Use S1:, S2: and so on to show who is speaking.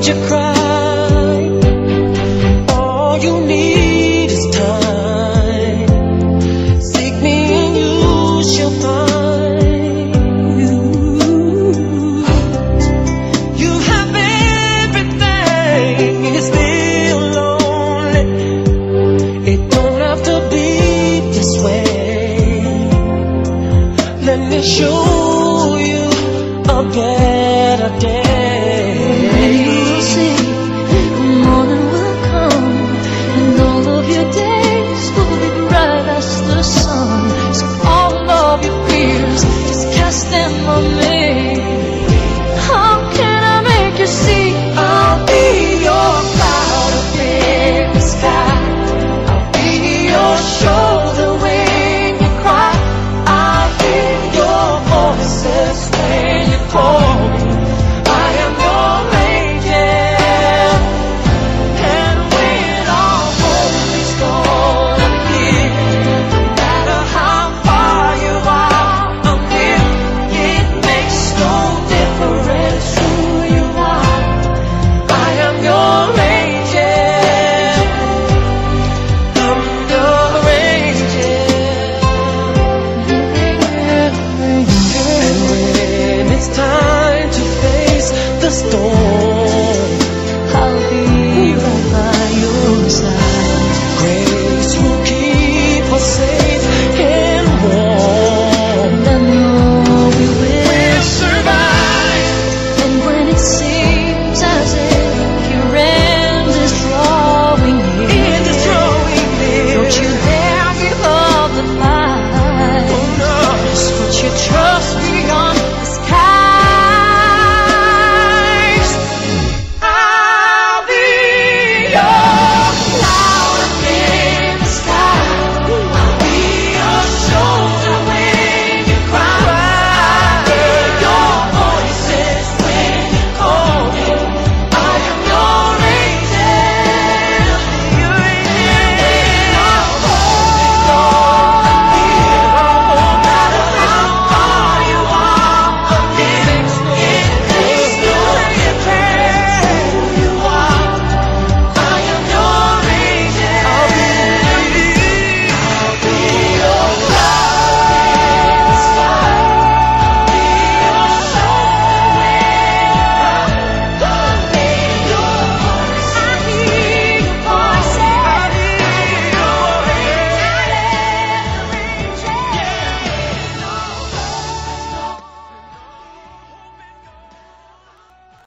S1: you cry. All you need is time. Seek me and you shall find. You have everything, you're still lonely. It don't have to be this way. Let me show you a better day.
S2: You'll see the morning will come, and all of your days will be bright as the sun. So all of your fears, just cast them on me. How can I make you see?
S1: I'll be your cloud up in the sky. I'll be your shoulder when you cry. I'll hear your voices when you call.